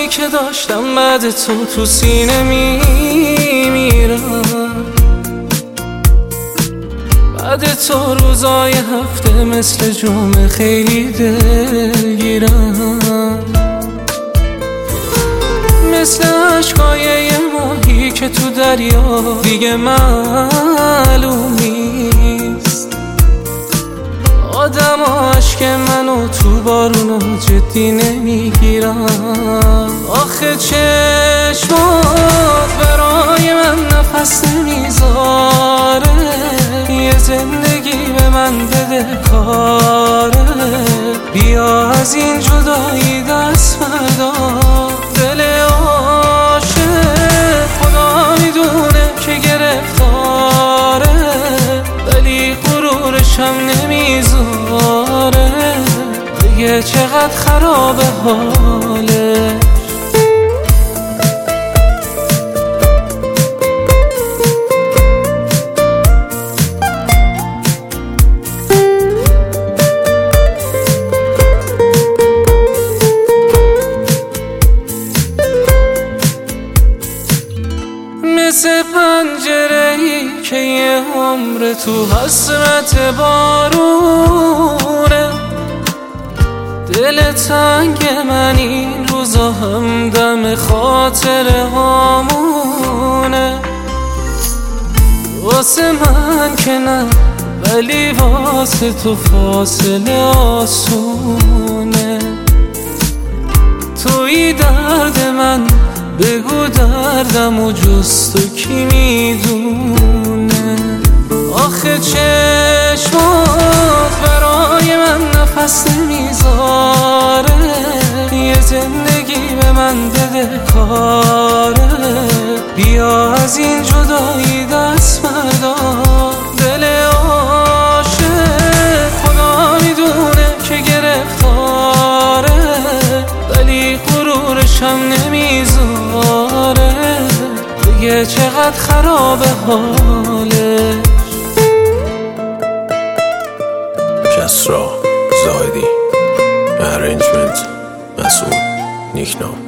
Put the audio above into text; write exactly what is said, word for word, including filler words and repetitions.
عشقایی که داشتم بعد تو تو سینه میمیرم. بعد تو روزای هفته مثل جمعه خیلی دلگیرم، مثل عشقای یه ماهی که تو دریا دیگه معلوم نیست. آدم عشق منو تو بارونو جدی نمیگیرم. آخه چشمات برای من نفس نمیذاره، یه زندگی به من بده کاره. بیا از این جدایی دست بردار، دل عاشق خدا میدونه که گرفتاره، ولی غرورشم نمیذاره دیگه چقدر خرابه حاله. مثل پنجره‌ای که یه عمر تو حسرت بارونه، دل تنگ من این روزا همدم خاطره هامونه. واسه من که نه، ولی واسه تو فاصله آسونه. توی درد من بگو دردم و جز تو کی میدونه. آخه چشمات برای من نفس نمیذاره، یه زندگی به من بده کاره. بیا از این جدایی دست بردار، دل عاشق خدا میدونه که گرفتاره، ولی غرورشم نمیذاره دیگه چقدر خرابه حاله. کسرا زاهدی، ارنجمنت مسعود نیکنام.